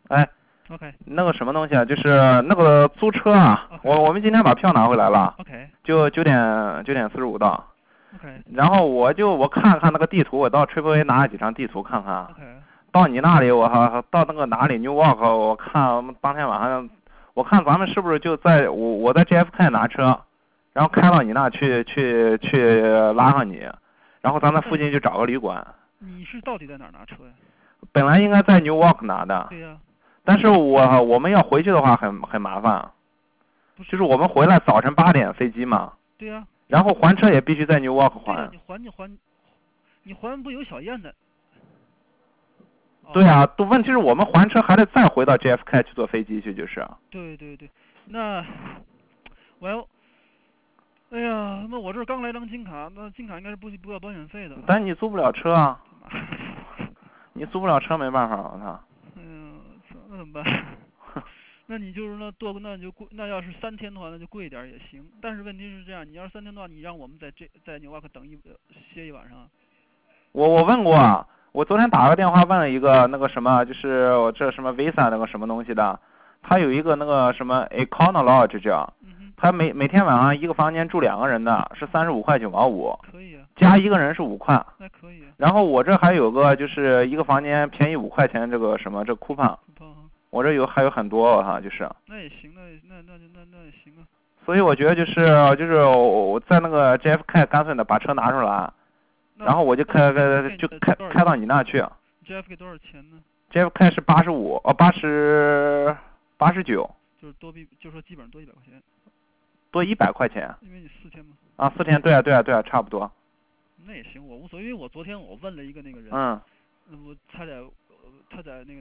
哎 OK 那个什么东西啊，就是那个租车啊， OK 我们今天把票拿回来了， OK 就9点45到。 OK 然后我看看那个地图，我到 AAA 拿了几张地图看看。 OK 到你那里，我到那个哪里 Newark， 我看当天晚上，我看咱们是不是就在我在 JFK 拿车，然后开到你那去拉上你，然后咱在附近就找个旅馆。 你是到底在哪儿拿车呀？ 本来应该在 Newark 拿的， 对呀， 但是我们要回去的话很麻烦， 不是， 就是我们回来早晨8点飞机嘛， 对呀， 然后还车也必须在 Newark 对呀， 还。 你还不有小燕的？ 对啊，问题是我们还车还得再回到 JFK 去坐飞机去，就是。 对对对，那我要，哎呀，那我这刚来张金卡，那金卡应该是不要保险费的。 但你租不了车啊， 他妈， 你租不了车没办法，我操。 哎呀，操，那怎么办？那你就是那就贵，那要是3天的话，那就贵一点也行。但是问题是这样，你要是3天的话，你让我们在纽瓦克歇一晚上。 我问过啊，我昨天打个电话问了一个那个什么，就是我这什么 Visa 那个什么东西的，他有一个那个什么 Econo Lodge 叫，他每天晚上一个房间住2个人的，是35块9毛5， 可以啊， 加一个人是5块。 那可以啊。 然后我这还有个就是一个房间便宜5块钱这个什么这 coupon，我这还有很多哈，就是。 那也行，那也行啊。 所以我觉得就是我在那个 JFK 干脆的把车拿出来，然后我就开到你那去。 JFK 多少钱呢 ？JFK 是85，89， 就说基本上多100块钱。 多100块钱。 因为你4天嘛。 啊，4天，对啊，差不多。 那也行，我无所谓，因为我昨天我问了一个那个人，他在那个